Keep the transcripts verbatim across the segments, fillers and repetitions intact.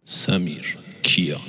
سمیر کیان.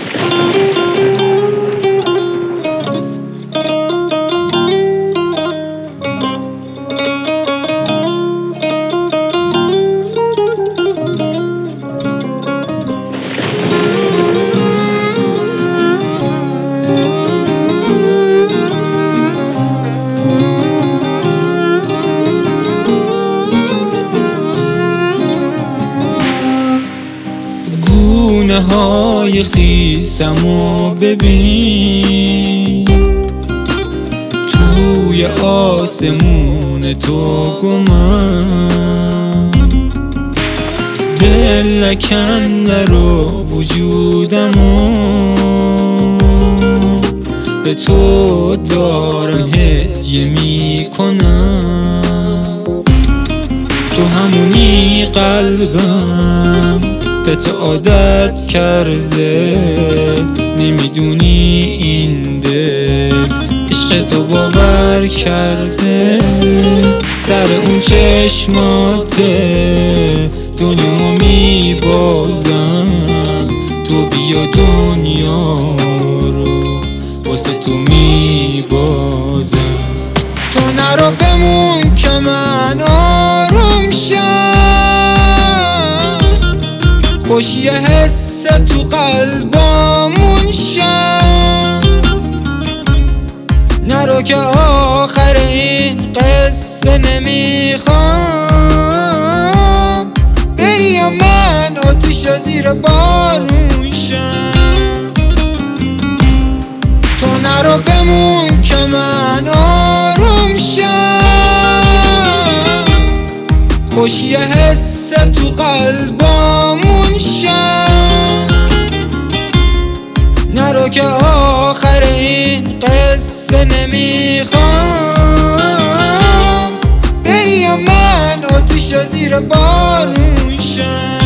گونه های خیسمو ببین، توی آسمون تو گمم، دل نکنده رو وجودمو به تو دارم هدیه میکنم. تو همونی قلبم به تو عادت کرده، نمیدونی این دل عشق تو باور کرده. سر اون چشماته دنیا میبازم، تو بیا دنیا رو واسه تو میبازم. تو نرو بمون که من آروم شم، خوشی حس تو قلبامون شم. نرو که آخر این قصه نمیخوام، بری یا من آتیش زیر بارون شم. تو نرو بمون که من آروم شم، خوشی حس تو قلبامون شم. نرو که آخر این قصه نمیخوام، بری یا من آتیش زیر بارون شم.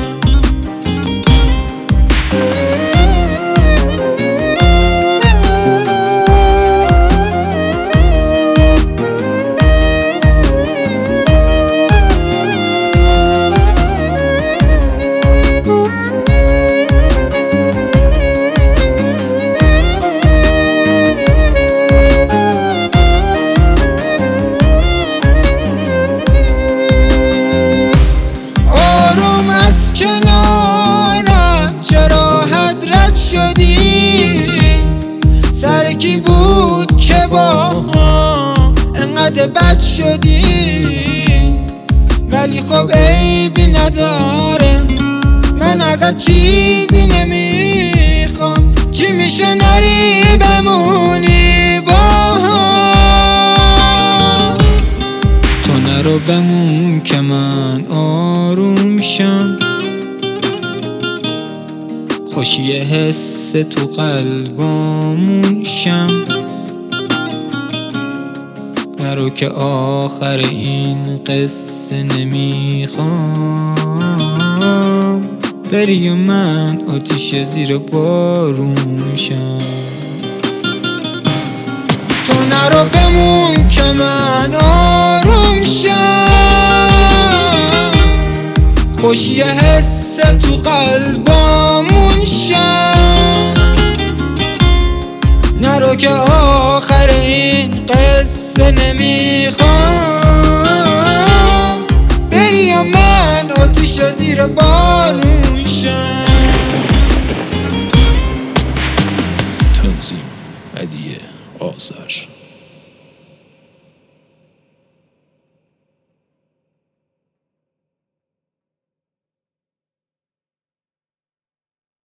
کنارم چرا حضرت شدی؟ سر کی بود که با هم انقدر بد شدی؟ ولی خب عیبی نداره، من ازت چیزی نمیخوام. چی میشه نری بمونی با هم؟ تو نرو بمون که من آروم شم، خوشی حس تو قلبامون شم. نرو که آخر این قصه نمیخوام، بری و من آتیش زیر بارون شم. تو نرو بمون که من آروم شم، خوشی حس تو قلبامون شم. نرو که آخر این قصه نمیخوام، بری یا من آتیش زیر بارون شم. تنظیم علی آذر.